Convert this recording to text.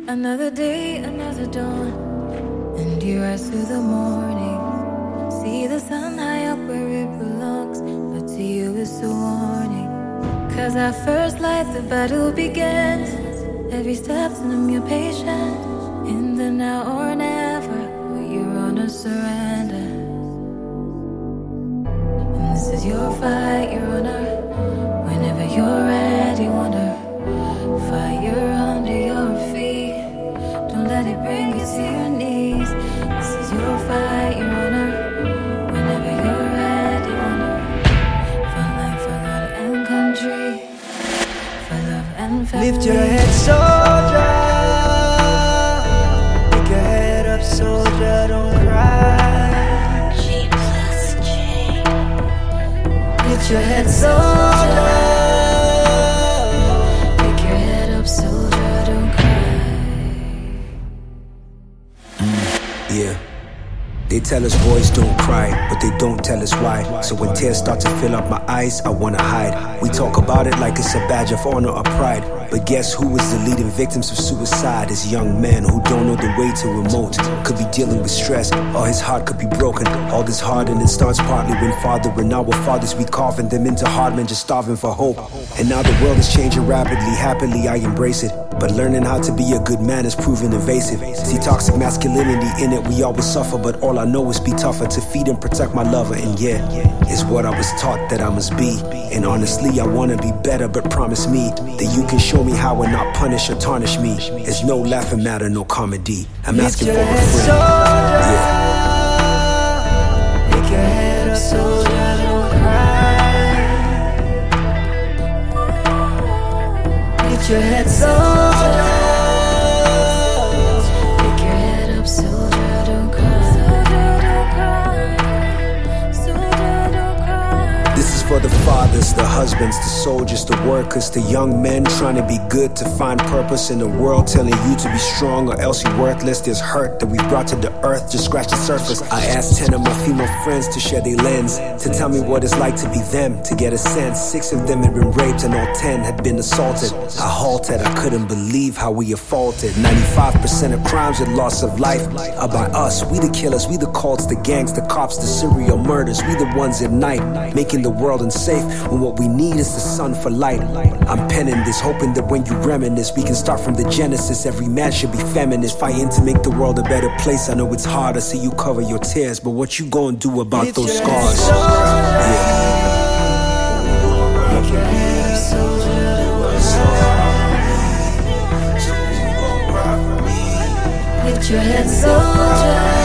Another day, another dawn, and you rise through the morning. See the sun high up where it belongs, but to you it's a warning. 'Cause at first light the battle begins. Every step's in them, you're patient. In the now or never, will you run or surrender? And this is your fight, your honor. Whenever you're ready, wonder. Fire under your feet. Don't let it bring you to your knees. This is your fight, your honor. Whenever you're ready, wonder. For life, for God and country. For love and family. Lift your head, soldier. Pick your head up, soldier. Don't cry. Lift your head, soldier. Pick your head up, soldier. Don't cry. Yeah. They tell us boys don't cry, but they don't tell us why. So when tears start to fill up my eyes, I wanna hide. We talk about it like it's a badge of honor or pride. But guess who is the leading victims of suicide? Is young men who don't know the way to remote. Could be dealing with stress, or his heart could be broken. All this hardening starts partly when fathering our fathers, we carving them into hard men, just starving for hope. And now the world is changing rapidly, happily I embrace it. But learning how to be a good man is proving evasive. See toxic masculinity in it, we always suffer. But all I know is be tougher to feed and protect my lover. And yeah, it's what I was taught that I must be. And honestly, I wanna be better, but promise me that you can show me how and not punish or tarnish me. There's no laughing matter, no comedy. I'm asking for a friend. Yeah. Pick your head up, soldier. Don't cry. Lift your head, soldier. Pick your head up, soldier. Don't cry. Soldier, don't cry. This is for the fathers, the husbands, the soldiers, the workers, the young men trying to be good, to find purpose in the world, telling you to be strong or else you're worthless. There's hurt that we brought to the earth, just scratch the surface. I asked 10 of my female friends to share their lens, to tell me what it's like to be them, to get a sense. 6 of them had been raped and all 10 had been assaulted. I halted, I couldn't believe how we have faltered. 95% of crimes and loss of life are by us. We the killers, we the cults, the gangs, the cops, the serial murders. We the ones at night, making the world unsafe, when what we need is the sun for light. I'm penning this, hoping that when you reminisce, we can start from the genesis. Every man should be feminist, fighting to make the world a better place. I know it's hard to see you cover your tears, but what you gonna do about those scars? Yeah. Pick your head up, soldier. Lift your head, soldier.